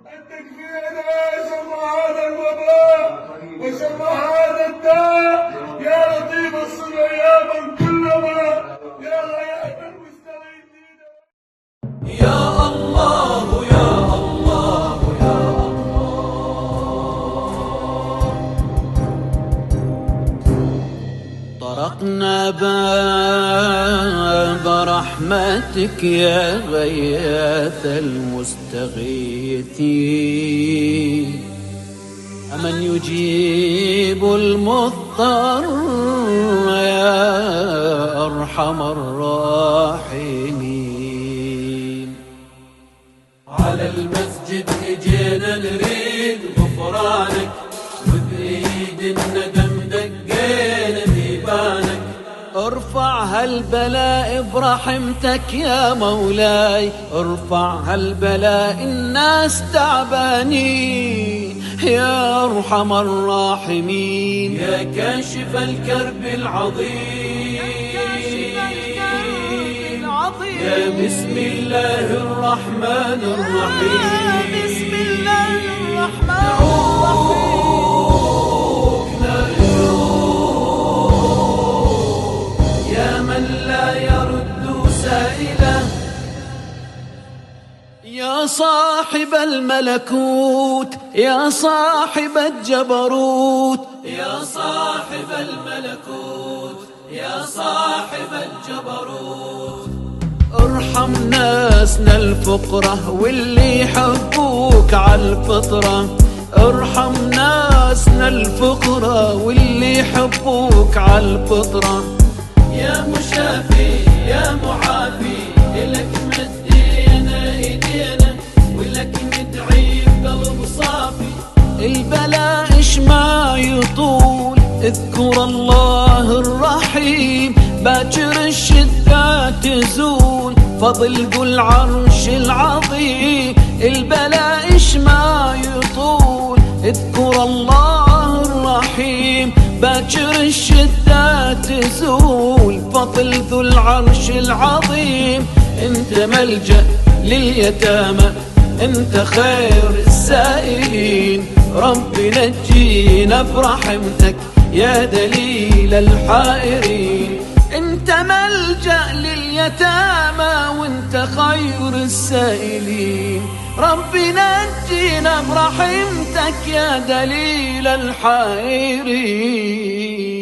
التكفير شر هذا الوباء وشر هذا الداء يا لطيف الصنع يا من كلما يا غياث المستغيثين. يا الله يا الله يا الله. طرقنا باب رحمتك يا غياث المستغيثين. أمن يجيب المضطر يا أرحم الراحمين. على المسجد اجينا نريد غفرانك، وبإيد الندم دقينا بيبانك. ارفع هالبلاء برحمتك يا مولاي، ارفع هالبلاء الناس تعبانين يا أرحم الراحمين. يا كاشف الكرب العظيم، يا بسم الله الرحمن الرحيم. بسم الله الرحمن الرحيم. يا من لا يرد سائله، يا صاحب الملكوت يا صاحب الجبروت. يا صاحب الملكوت يا صاحب الجبروت. ارحم ناسنا الفقرة واللي يحبوك عالفطرة. ارحم ناسنا الفقرة واللي يحبوك عالفطرة. يا مشافي يا معافي، إلك مدينا ايدينا ولك ندعي بقلب صافي. البلاء إش ما يطول، اذكر الله الرحيم. باكر الشدة تزول، فضل ذو العرش العظيم. البلاء إش ما يطول، اذكر الله الرحيم. باكر الشدة تزول، فضل ذو العرش العظيم. انت ملجأ لليتامى، انت خير السائلين. رب نجينا برحمتك يا دليل الحائرين. انت ملجأ لليتامى وانت خير السائلين. رب نجينا برحمتك يا دليل الحائرين.